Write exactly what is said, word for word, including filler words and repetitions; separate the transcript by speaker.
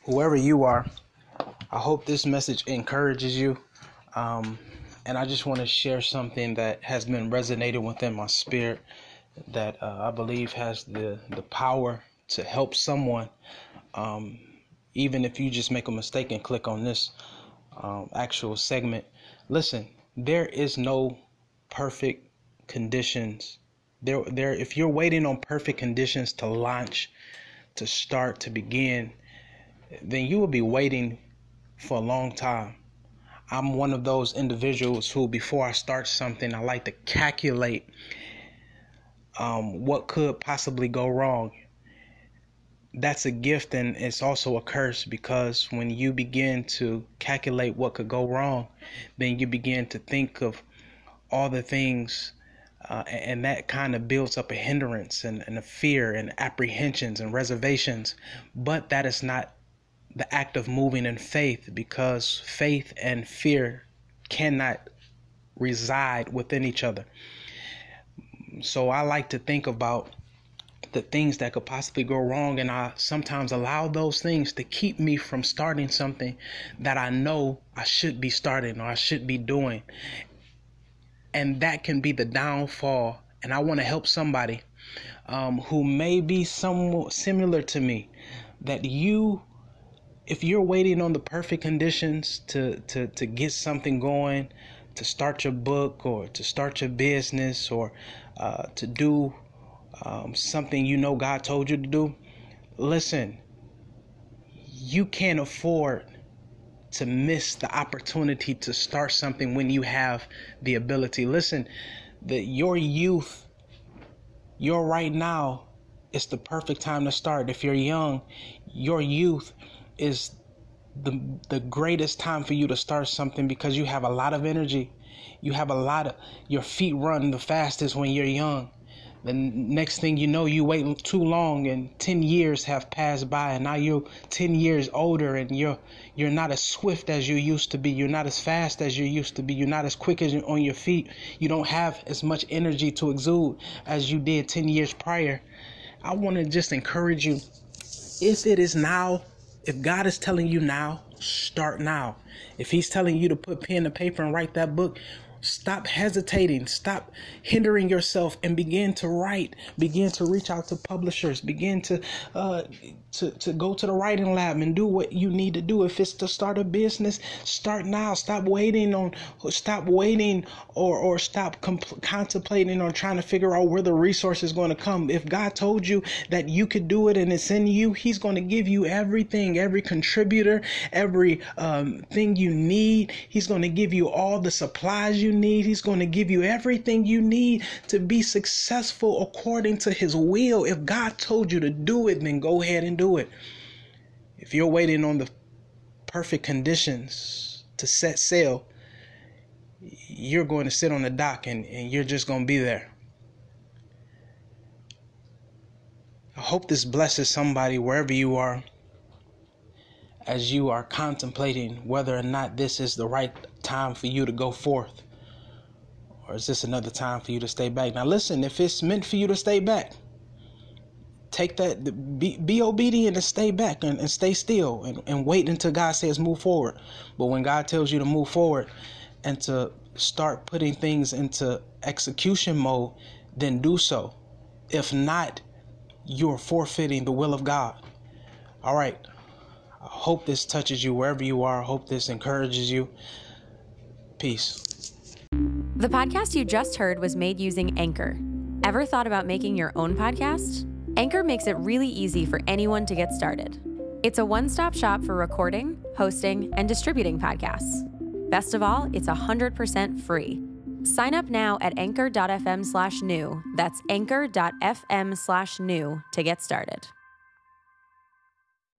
Speaker 1: whoever you are, I hope this message encourages you. Um, and I just want to share something that has been resonating within my spirit that uh, I believe has the, the power to help someone. Um, even if you just make a mistake and click on this um, actual segment. Listen, there is no perfect conditions. There, there. If you're waiting on perfect conditions to launch, to start, to begin, then you will be waiting for a long time. I'm one of those individuals who, before I start something, I like to calculate um, what could possibly go wrong. That's a gift, and it's also a curse, because when you begin to calculate what could go wrong, then you begin to think of all the things, uh, and that kind of builds up a hindrance and, and a fear and apprehensions and reservations. But that is not the act of moving in faith, because faith and fear cannot reside within each other. So I like to think about the things that could possibly go wrong, and I sometimes allow those things to keep me from starting something that I know I should be starting or I should be doing. And that can be the downfall. And I want to help somebody um, who may be somewhat similar to me, that you, if you're waiting on the perfect conditions to, to, to get something going, to start your book or to start your business or uh, to do um, something you know God told you to do, listen, you can't afford to miss the opportunity to start something when you have the ability. Listen, that your youth, your right now is the perfect time to start. If you're young, your youth is the the greatest time for you to start something, because you have a lot of energy. You have a lot of, your feet run the fastest when you're young. The next thing you know, you wait too long and ten years have passed by, and now you're ten years older, and you're you're not as swift as you used to be. You're not as fast as you used to be. You're not as quick as you're on your feet. You don't have as much energy to exude as you did ten years prior. I want to just encourage you, if it is now, if God is telling you now, start now. If he's telling you to put pen to paper and write that book, stop hesitating, stop hindering yourself, and begin to write, begin to reach out to publishers, begin to uh, to, to go to the writing lab and do what you need to do. If it's to start a business, start now. Stop waiting on, stop waiting or, or stop compl- contemplating or trying to figure out where the resource is going to come. If God told you that you could do it and it's in you, he's going to give you everything, every contributor, every um, thing you need. He's going to give you all the supplies you need. He's going to give you everything you need to be successful according to his will. If God told you to do it, then go ahead and do it. If you're waiting on the perfect conditions to set sail, you're going to sit on the dock and, and you're just going to be there. I hope this blesses somebody wherever you are, as you are contemplating whether or not this is the right time for you to go forth, or is this another time for you to stay back? Now listen, if it's meant for you to stay back, take that, be, be obedient and stay back and, and stay still and, and wait until God says move forward. But when God tells you to move forward and to start putting things into execution mode, then do so. If not, you're forfeiting the will of God. All right. I hope this touches you wherever you are. I hope this encourages you. Peace.
Speaker 2: The podcast you just heard was made using Anchor. Ever thought about making your own podcast? Anchor makes it really easy for anyone to get started. It's a one-stop shop for recording, hosting, and distributing podcasts. Best of all, it's one hundred percent free. Sign up now at anchor.fm slash new. That's anchor.fm slash new to get started.